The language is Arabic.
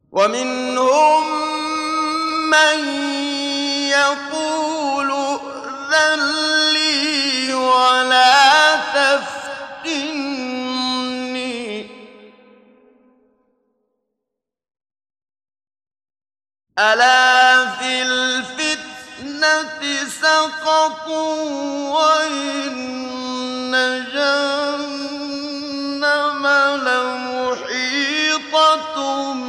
ومنهم من يقول ائذن لي ولا تفتني ألا في الفتنة سقطوا وإن جهنم لمحيطة